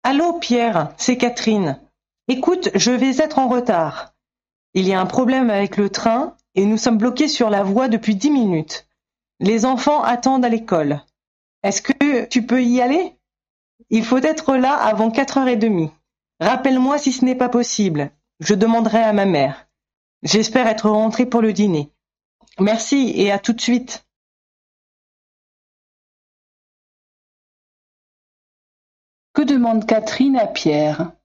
Allô, Pierre, c'est Catherine. Écoute, je vais être en retard. Il y a un problème avec le train et nous sommes bloqués sur la voie depuis 10 minutes. Les enfants attendent à l'école. Est-ce que tu peux y aller? Il faut être là avant 4h30. Rappelle-moi si ce n'est pas possible. Je demanderai à ma mère. J'espère être rentrée pour le dîner. Merci et à tout de suite. Que demande Catherine à Pierre?